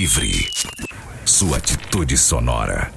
Livre. Sua atitude sonora.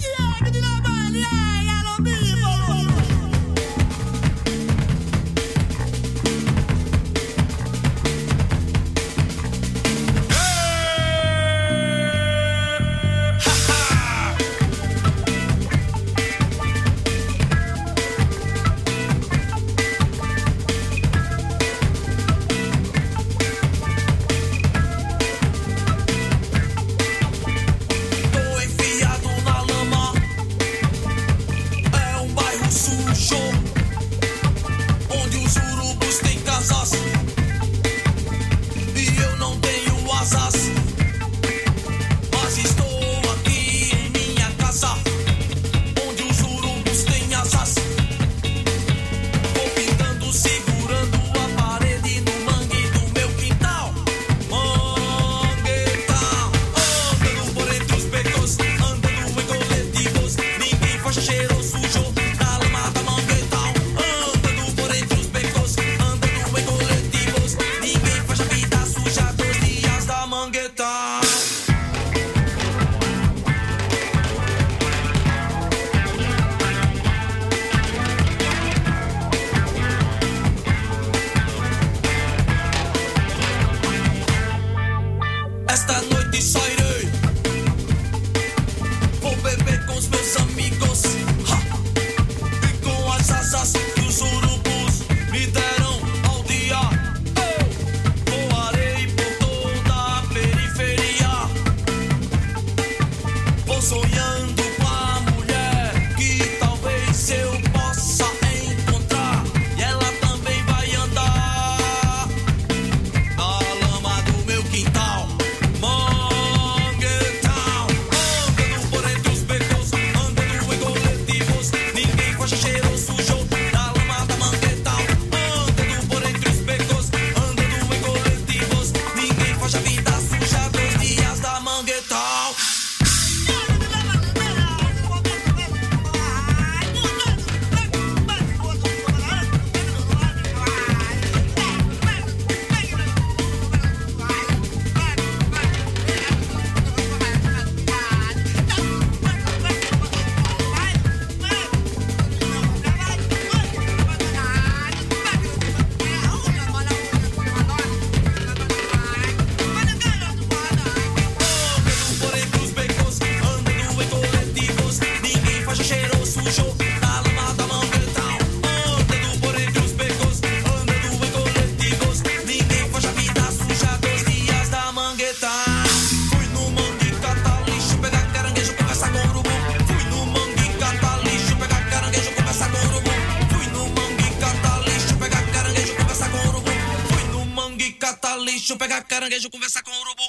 Pegar caranguejo, conversar com o urubu.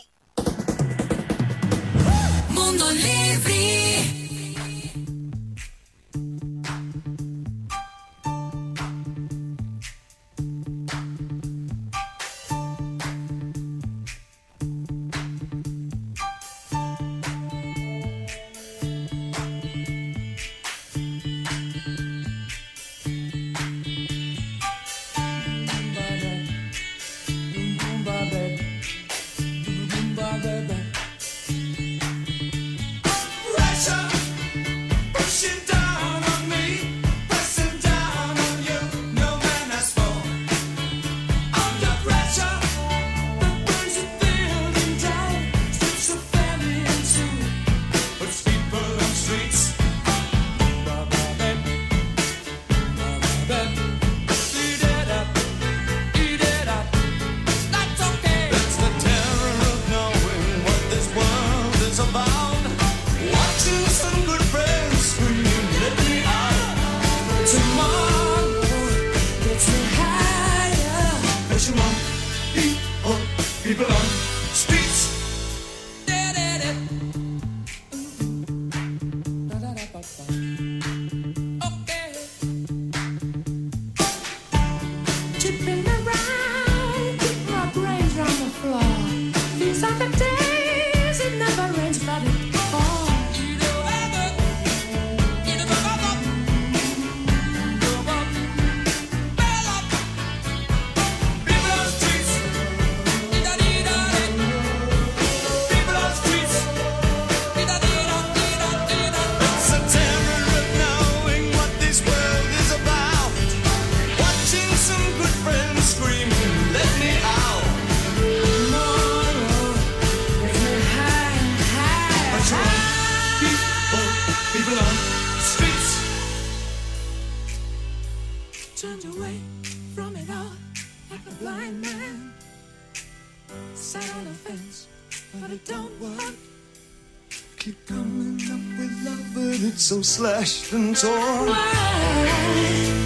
Mundo Livre. turned away from it all like a blind man. Sat on the fence, but it don't work. Keep coming up with love, but it's so slashed and torn. Why?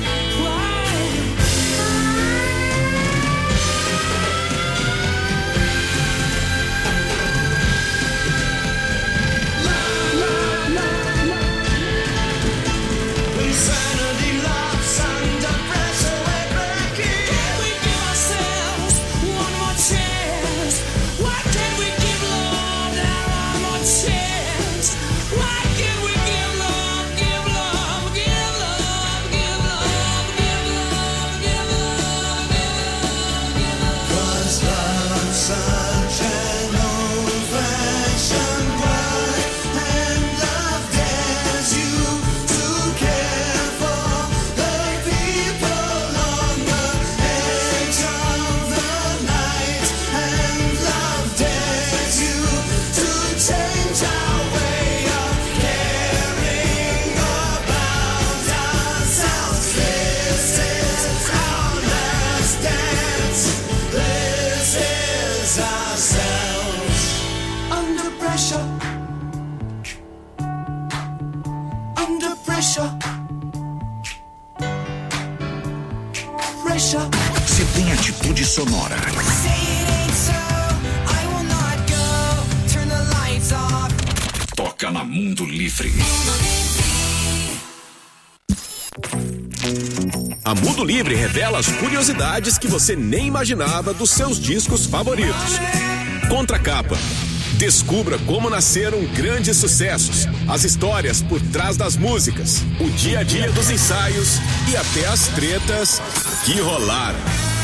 Insanity loves under pressure, we're breaking. Can we give ourselves one more chance? Why can't we give love now one more chance? Why can't we give love, give love, give love, give love, give love, give love, give love? 'Cause love's such an old-fashioned word, and love dares you to care for the people on the edge of the night, and love dares you to change our way of caring about ourselves. This is our last dance. This is ourselves. Under pressure. Under pressure. Pressure. Se tem atitude sonora, Say it ain't so, I will not go. Turn the lights off. toca na Mundo Livre. A Mundo Livre revela as curiosidades que você nem imaginava dos seus discos favoritos. Contracapa. Descubra como nasceram grandes sucessos, as histórias por trás das músicas, o dia a dia dos ensaios e até as tretas que rolaram.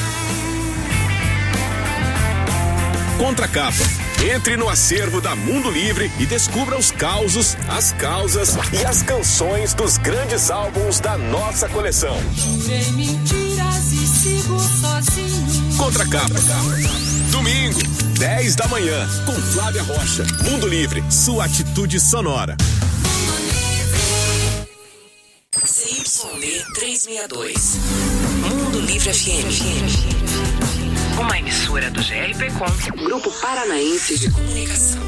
Contracapa. Entre no acervo da Mundo Livre e descubra os causos, as causas e as canções dos grandes álbuns da nossa coleção. Tem mentiras e sigo sozinho. Contracapa. Domingo, 10 da manhã, com Flávia Rocha. Mundo Livre, sua atitude sonora. CYD 362. Mundo Livre FM. Uma emissora do GRPcom, Grupo Paranaense de Comunicação.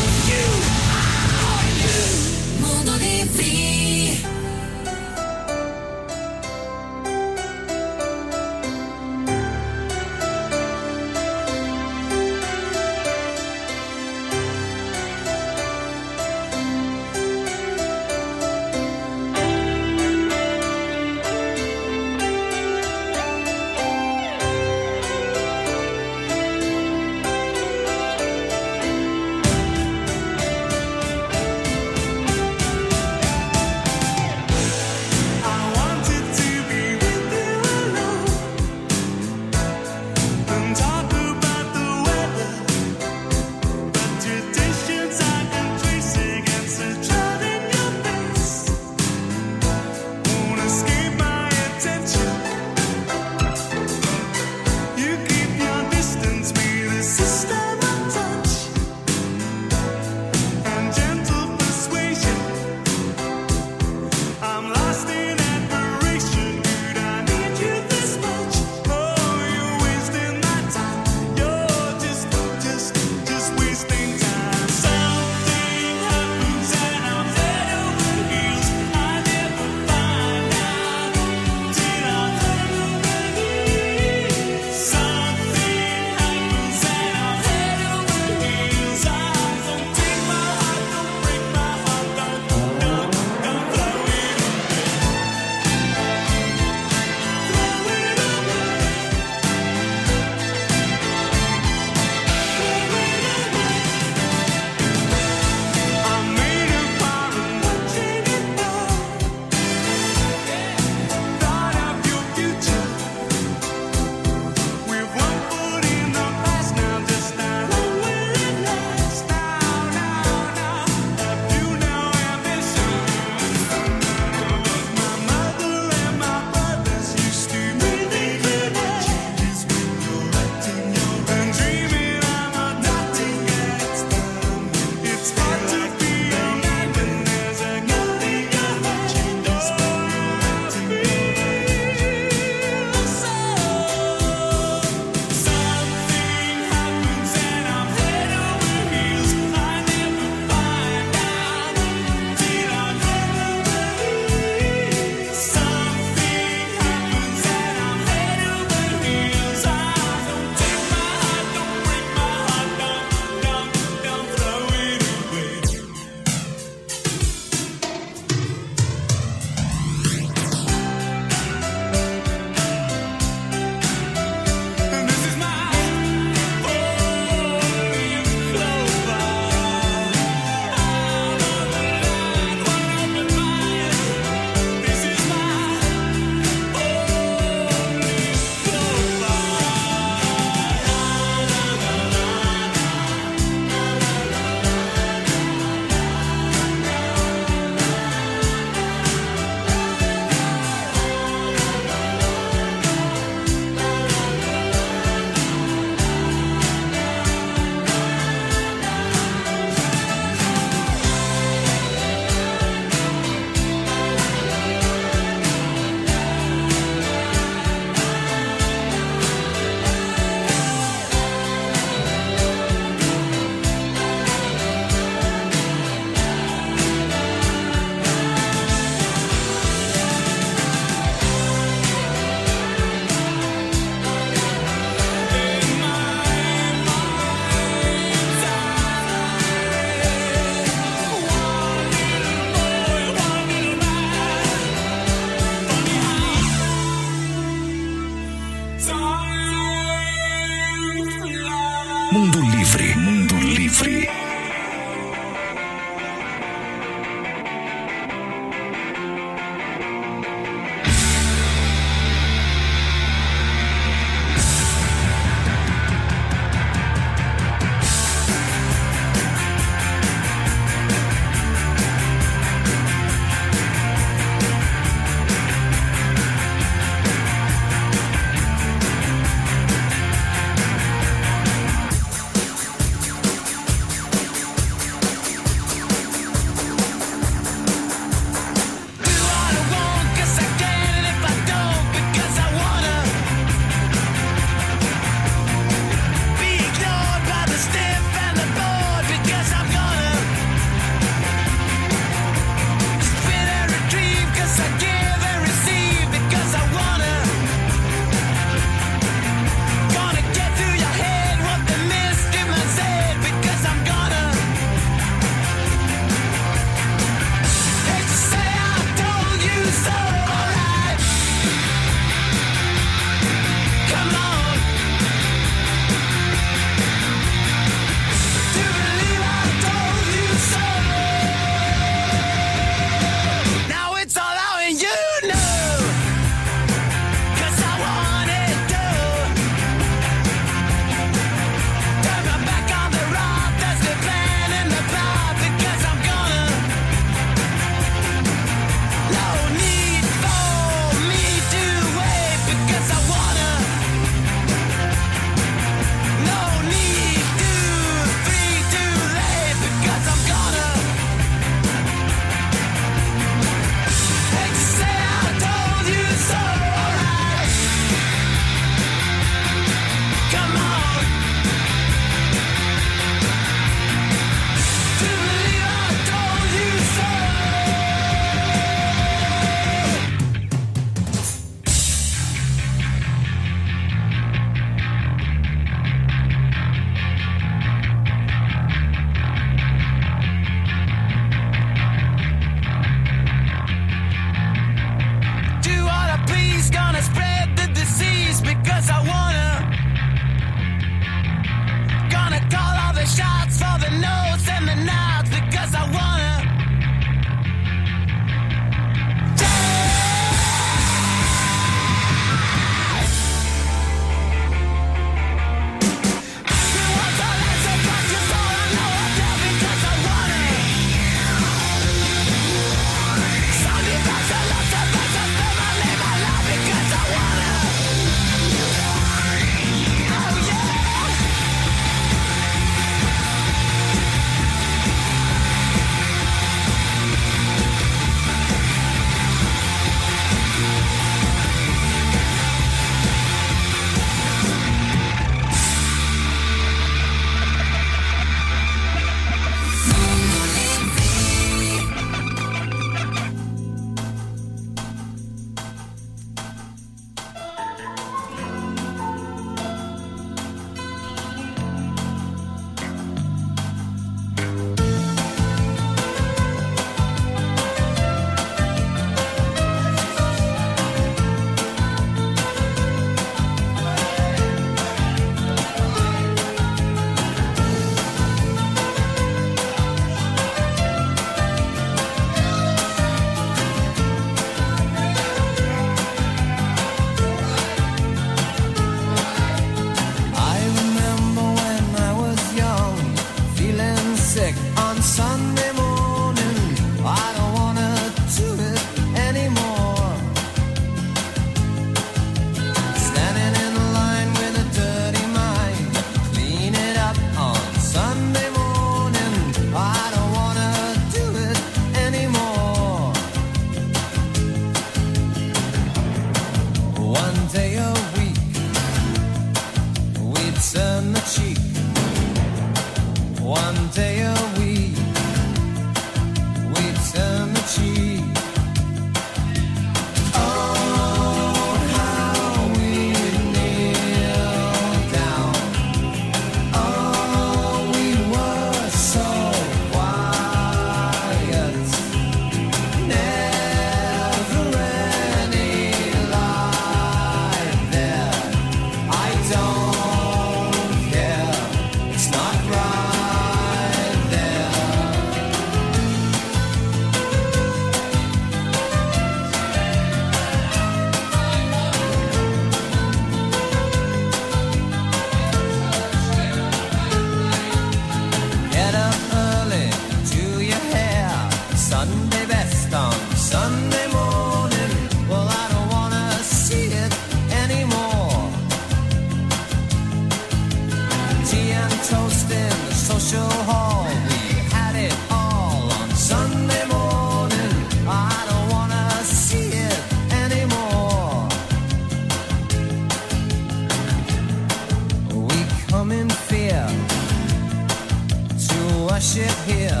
worship here.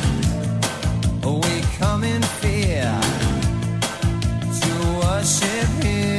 We come in fear to worship here.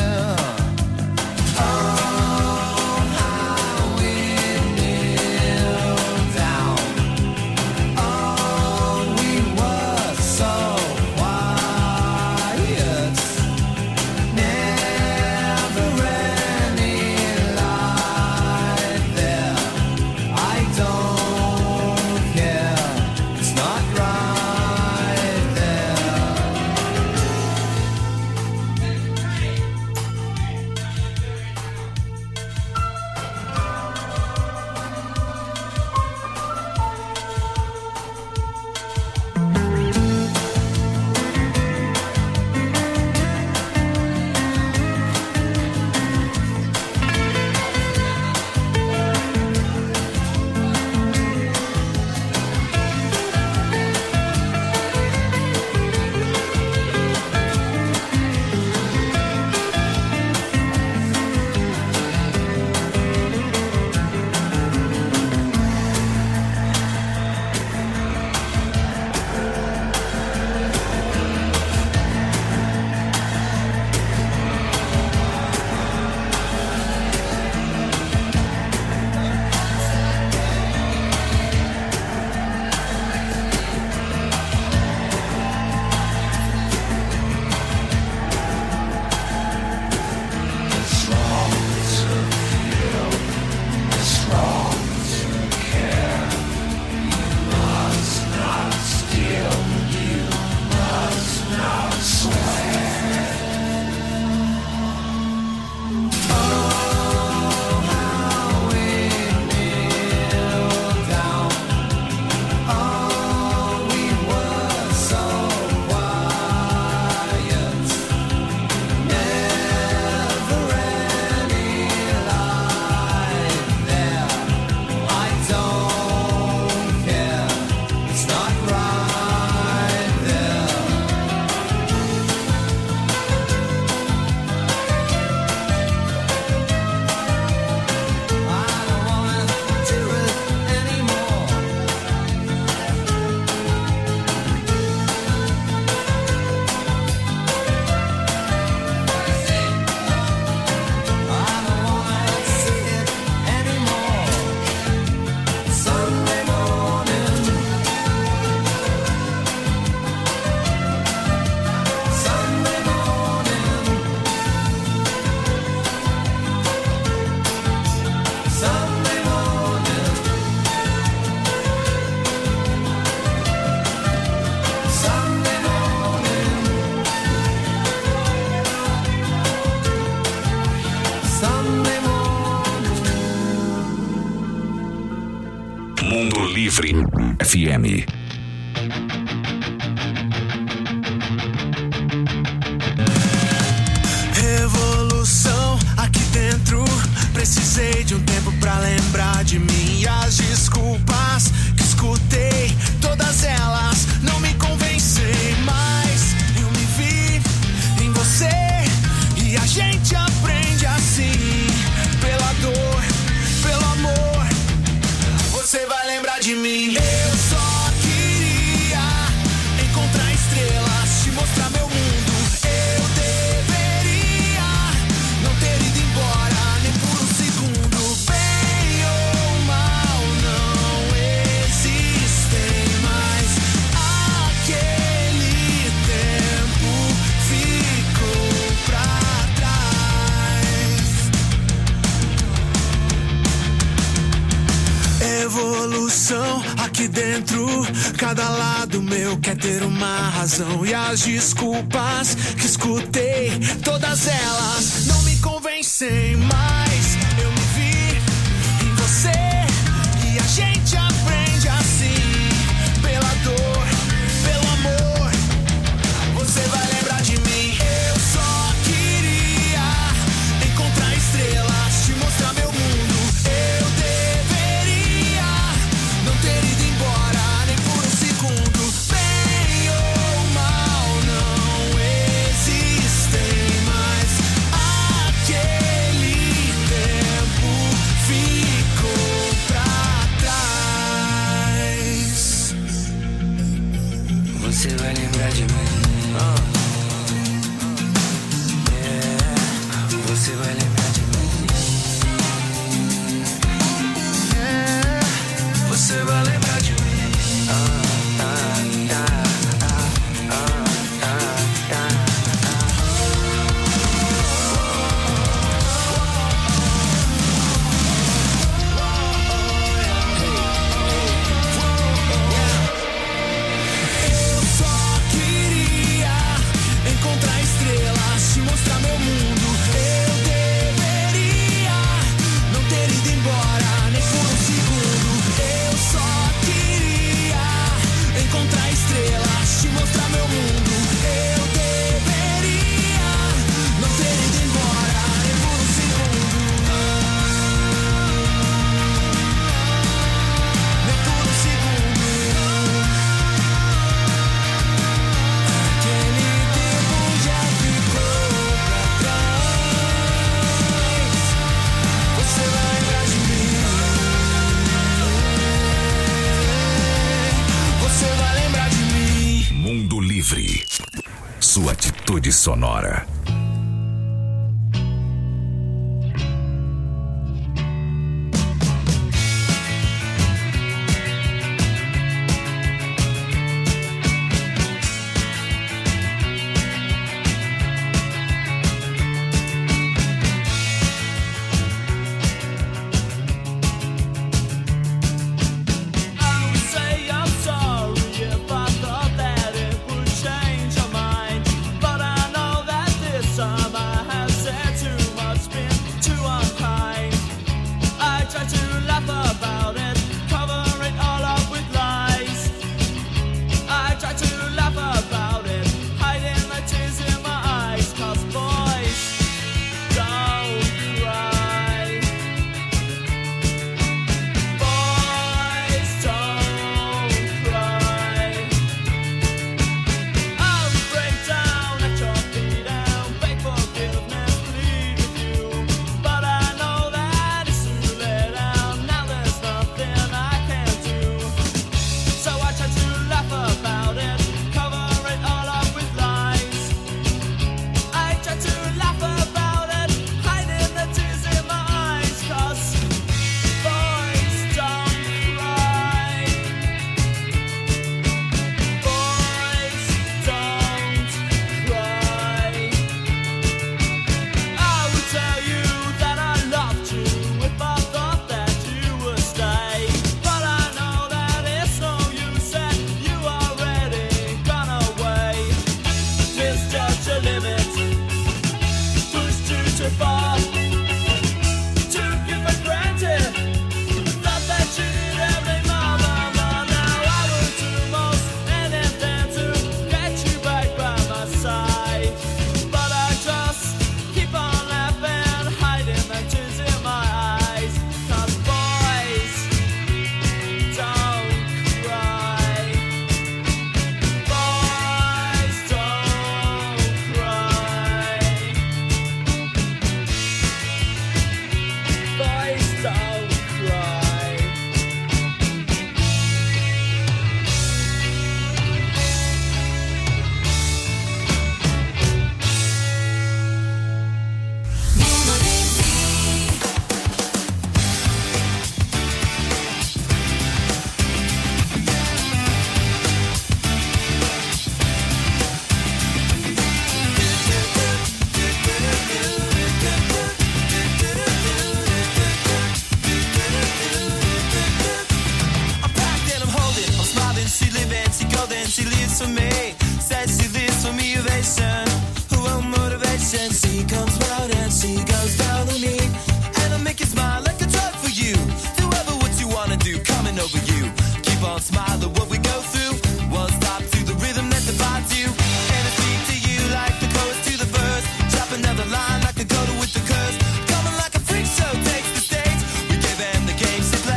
Mundo Livre FM. Revolução aqui dentro. Precisei de um tempo pra lembrar de mim. E as desculpas que escutei, todas elas não me convencem mais. Eu me vi em você e a gente aprende assim. Pela dor, pelo amor, você vai lembrar de mim. Eu só queria encontrar estrelas, te mostrar meu mundo. Eu deveria não ter ido embora nem por um segundo. Bem ou mal não existem mais. Aquele tempo ficou pra trás. Evolução aqui dentro, cada lado meu quer ter uma razão. E as desculpas que escutei, todas elas não me convencem mais. Eu me vi em você e a gente aprende assim. Pela dor, pelo amor, você vai lembrar de mim. Eu só queria encontrar estrelas, te mostrar meu mundo. Eu deveria não ter ido embora nem por um segundo. Bem ou mal não existem mais. Aquele Você vai lembrar de mim. Você vai lembrar de mim. Você vai lembrar de mim. Sua atitude sonora.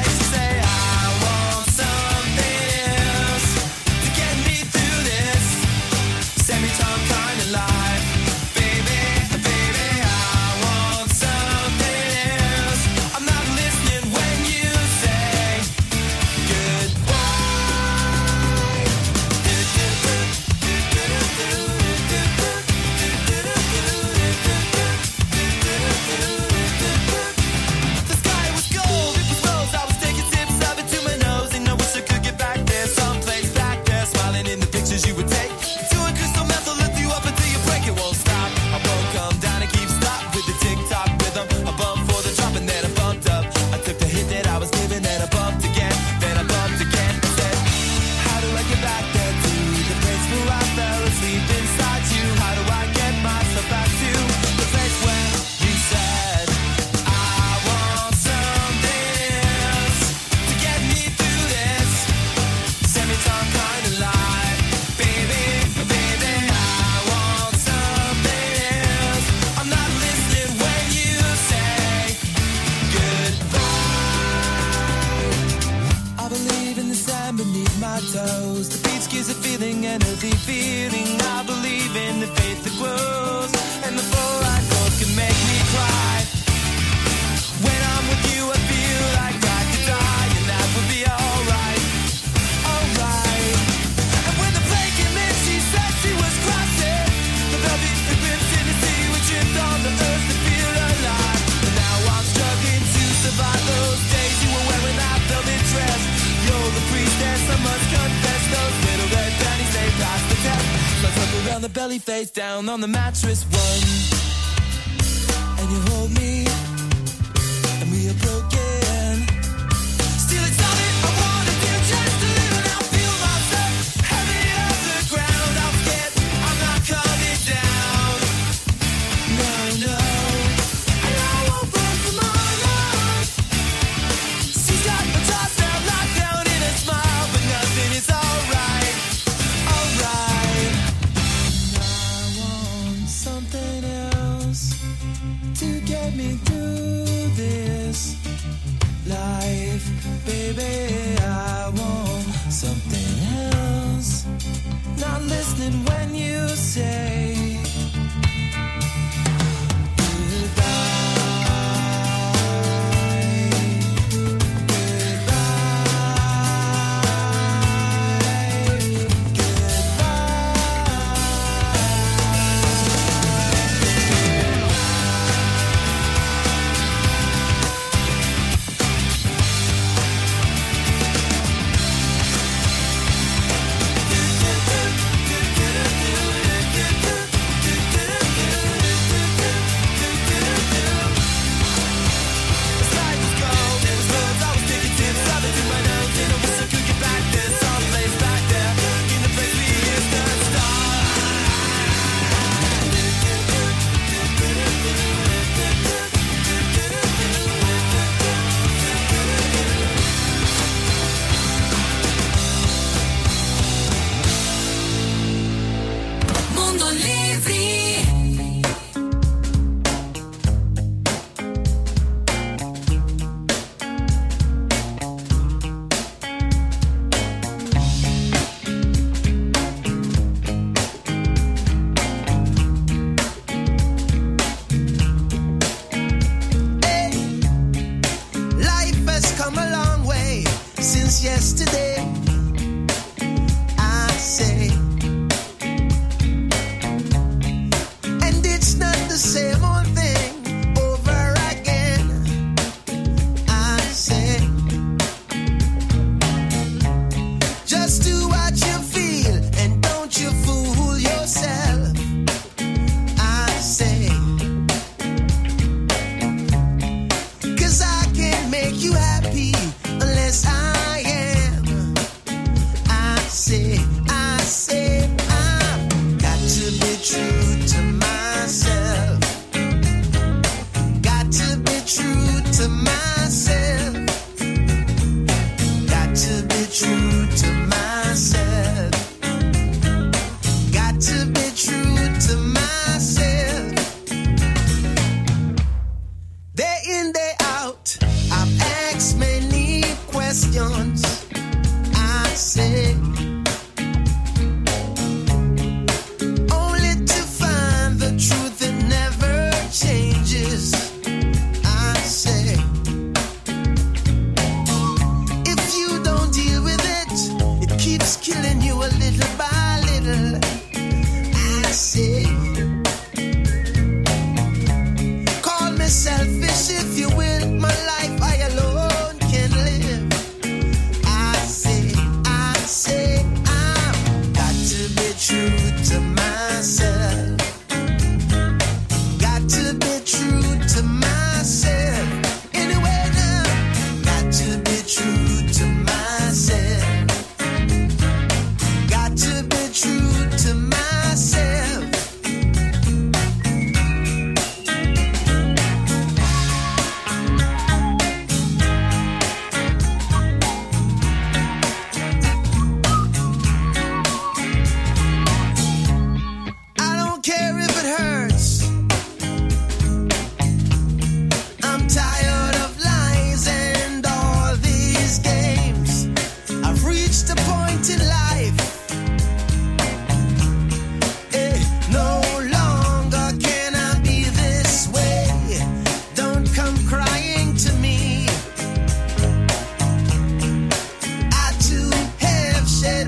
This my toes. The beats gives a feeling, an healthy feeling. I believe in the faith that grows, and the fluoride gold can make me cry. When I'm with you, I feel like I could die, and that would be alright, alright. And when the plane came in, she said she was crossing the velvet ribbons in the sea. We tripped on the earth to feel alive, and now I'm struggling to survive those days you were wearing that velvet dress. You're the priestess, I must confess. Those little red panties, they passed the test. So I tuck around the belly, face down on the mattress one, and you hold me, and we are broken. Still it's all that I wanna do, just to live and I'll feel myself heavy off the ground. I'm scared, I'm not coming down. No, no. And I won't run tomorrow. She's got my toss now locked down in a smile, but nothing is alright, alright. And I want something else to get me through this life, baby. I want something else. Not listening when you say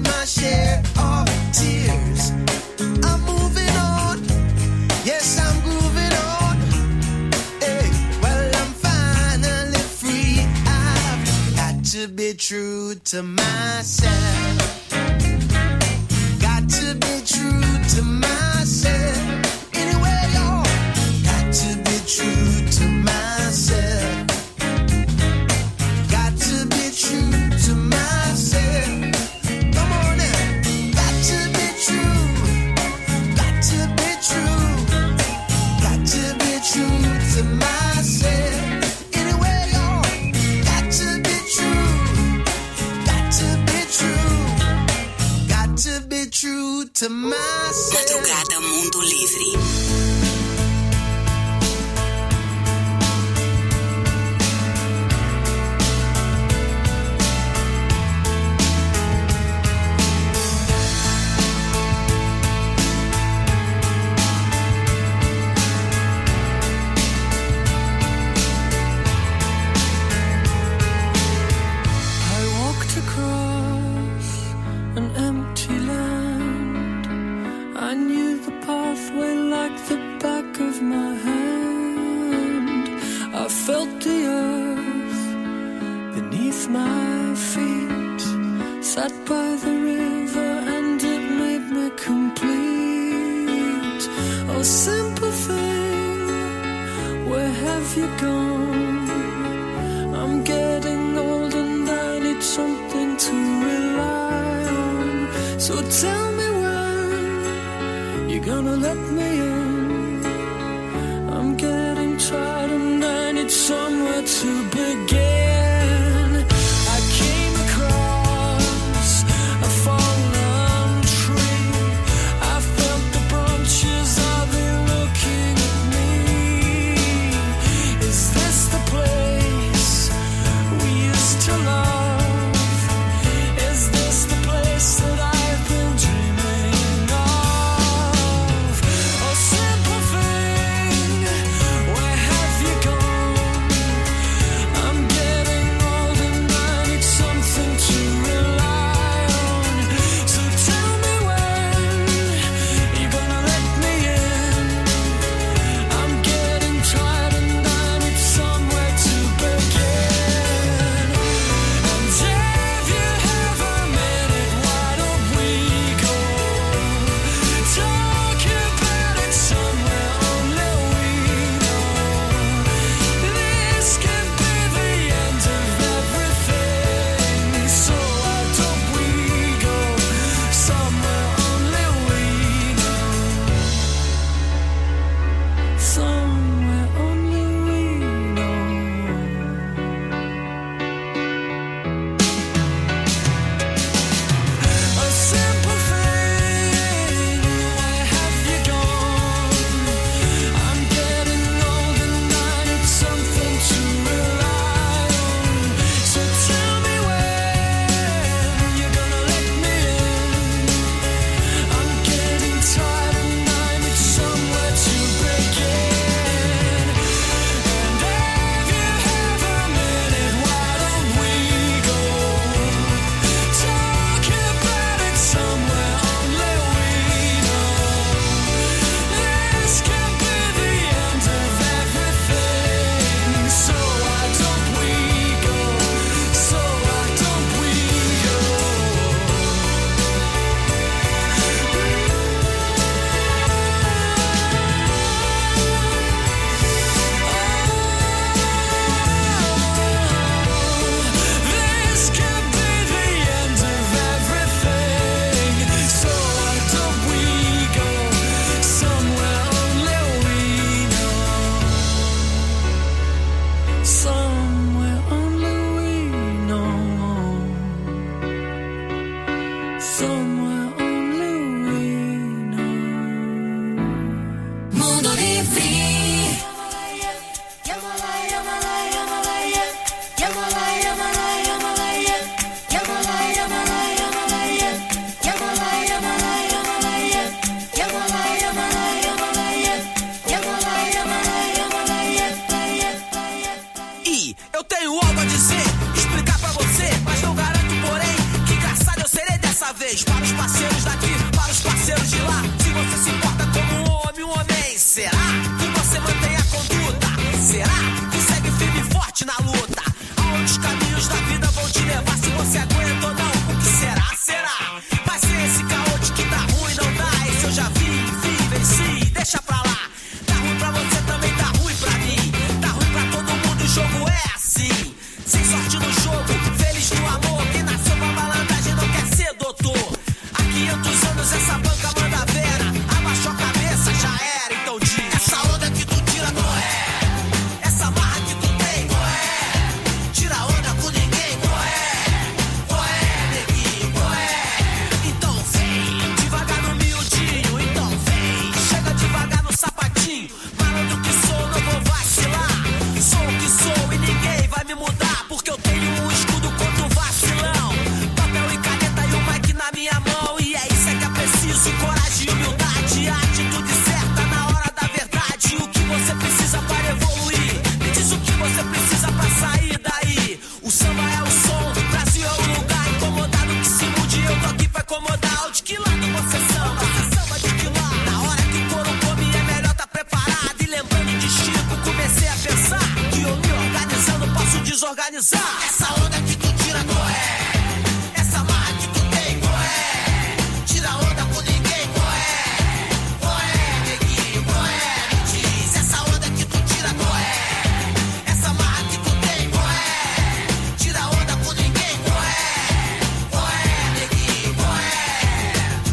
my share of tears. I'm moving on, yes, I'm grooving on. Hey, well, I'm finally free. I've got to be true to myself. Got to be true to myself. Anyway, y'all, got to be true to myself. Got to be true to myself. Come on now. Got to be true. Got to be true. Got to be true to myself. Anyway, y'all, got to be true. Got to be true. Got to be true to myself. Madrugada Mundo Livre. I walked across an empty land. I knew the pathway like the back of my hand. I felt the earth beneath my feet. Sat by the river and it made me complete. Oh, simple thing, where have you gone? I'm getting old and I need something to rely on. So tell me when you're gonna let me in. I'm getting tired and I need somewhere to begin. I came across a fallen tree. I felt the branches of it looking at me. Is this the place we used to love? Is this the place that I've been dreaming of? Oh, parceiros, para os parceiros daqui, para os parceiros de lá. Se você se importa como um homem, será que você mantém a conduta? Será que segue firme e forte na luta? Aonde os caminhos da vida vão te levar? Se você aguenta ou não, o que será? Será? Vai ser esse caô de que tá ruim, não dá. Esse eu já vi, venci, deixa pra lá. Tá ruim pra você, também tá ruim pra mim. Tá ruim pra todo mundo, o jogo é assim. Sem sorte no jogo, feliz no amor. Quem nasceu pra malandragem não quer ser doutor. Há 500 anos essa banca manda vera. Abaixou a cabeça, já era, então diz. Essa onda que tu tira, qual é? Essa marra que tu tem, qual é? Tira onda com ninguém, qual é? Qual é, neguinho, qual é? Então vem, devagar no miudinho. Então vem, chega devagar no sapatinho. Malandro que sou, não vou vacilar. Sou o que sou e ninguém vai me mudar. Porque eu tenho um escudo contra o vacilão. Papel e caneta e o mic na minha mão. E é isso que é preciso, coragem e humildade. A atitude certa na hora da verdade. O que você precisa para evoluir? Me diz o que você precisa pra sair daí. O samba é o som, Brasil é o lugar. Incomodado que se mude, eu tô aqui pra incomodar. De que lado você samba? Você samba de que lado? Na hora que o couro come é melhor tá preparado. E lembrando de Chico, comecei a pensar que eu me organizando posso desorganizar. Essa onda que tu tira, qual é? Essa marra que tu tem, qual é? Tira onda com ninguém, qual é? Qual é, neguinho, qual é? Me diz, essa onda que tu tira, qual é? Essa marra que tu tem, qual é? Tira onda com ninguém, qual é? Qual é, neguinho, qual é?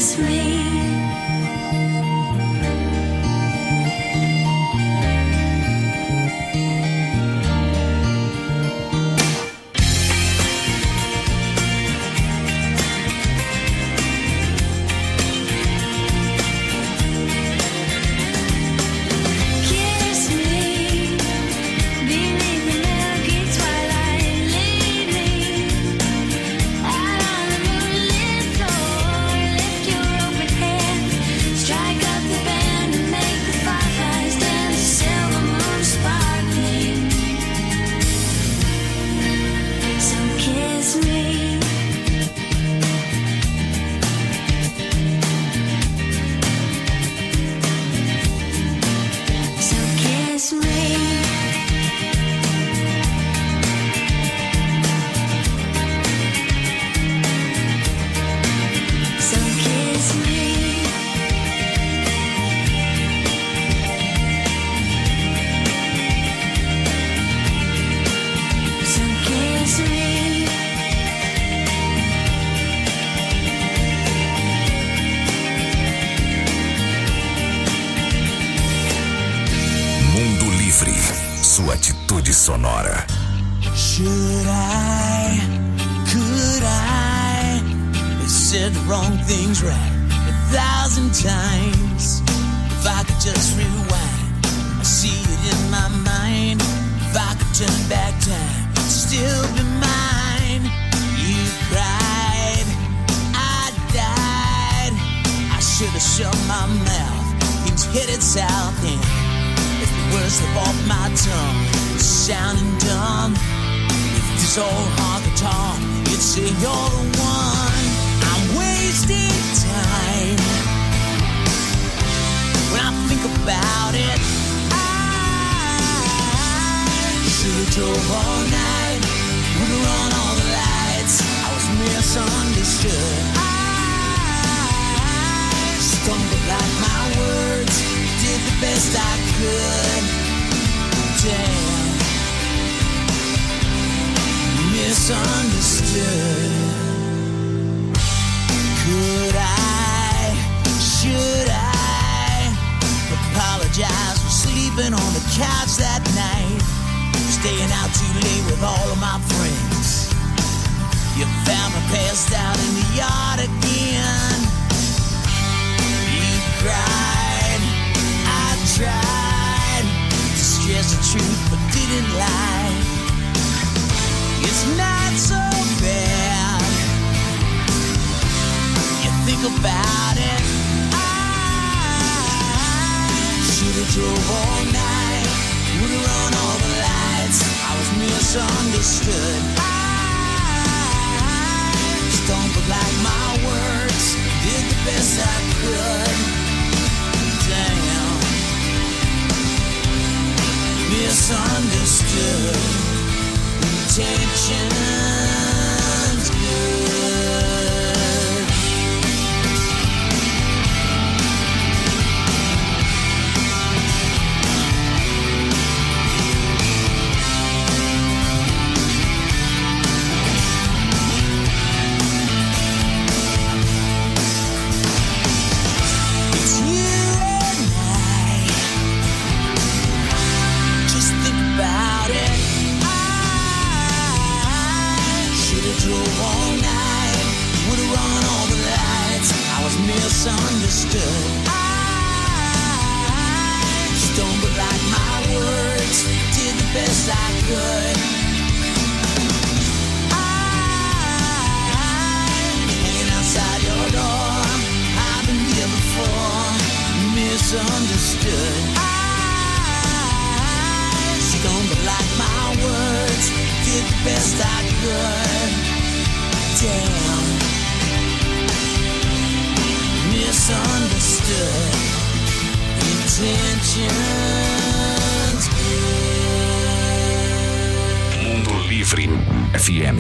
kiss me. Sua atitude sonora. Should I, could I have said the wrong things right 1,000 times? If I could just rewind, I see it in my mind. If I could turn back time, it'd still be mine. You cried, I died. I should have shut my mouth. Things headed south and words slip off my tongue, it's sounding dumb. If this old honky tonk, you'd say you're the one. I'm wasting time. When I think about it, I should've drove all night, would've run all the lights. I was misunderstood. I stumbled like my words, did the best I could. Damn, misunderstood. Could I, should I apologize for sleeping on the couch that night, staying out too late with all of my friends? You found me passed out in the yard again. You cried, I tried to stress the truth but didn't lie. It's not so bad. You think about it, I should've drove all night, would've run all the lights. I was misunderstood. I stumbled like my words, did the best I could. Damn, misunderstood. Intentions good. It's you and I. Just think about it. Drove all night, would've run all the lights. I was misunderstood. I stumbled like my words, did the best I could. I'm hanging outside your door, I've been here before, misunderstood. I stumbled like my words, did the best I could. Damn, misunderstood. Intentions good. Mundo Livre FM.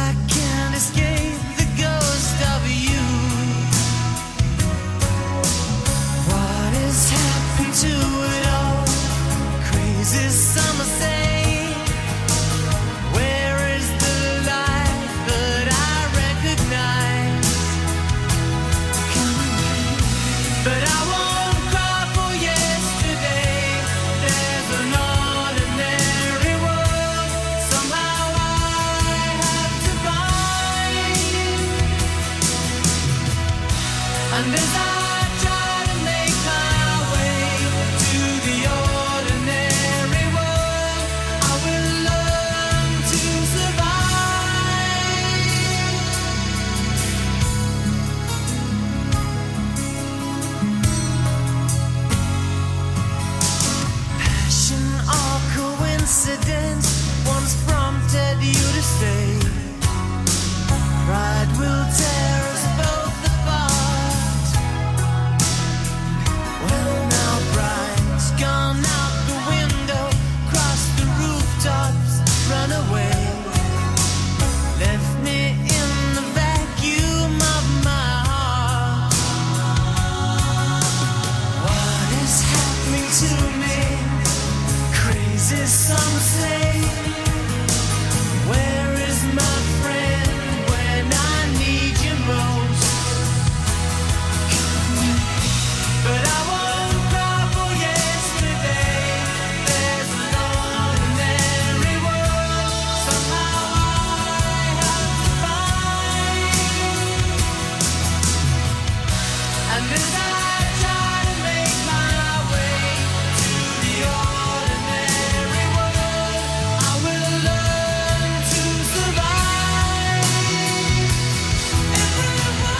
I can't escape the ghost of you. What has happened to it all? Crazy summer say, where is the light that I recognize? But I won't cry for yesterday. There's an ordinary world somehow I have to find. And as I try to make my way to the ordinary world, I will learn to survive. Passion or coincidence once prompted you to stay. Pride will tear us both apart. Well, now bride's gone out the window, crossed the rooftops, run away. Left me in the vacuum of my heart. What is happening to me? Crazy, some say. Where is my friend when I need you most? But I won't cry for yesterday. There's an ordinary world somehow I have to find. And as I try to make my way to the ordinary world, I will learn to survive. Everyone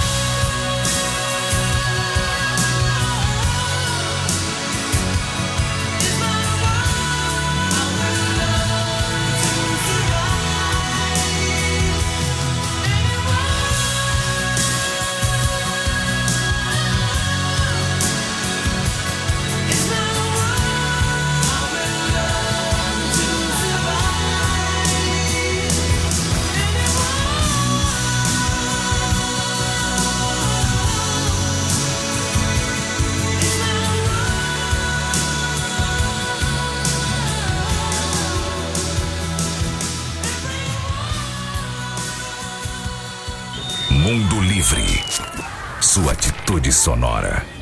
is my world. I will learn to survive. Anyone is my world. I will learn to survive. Mundo Livre. Sua atitude sonora.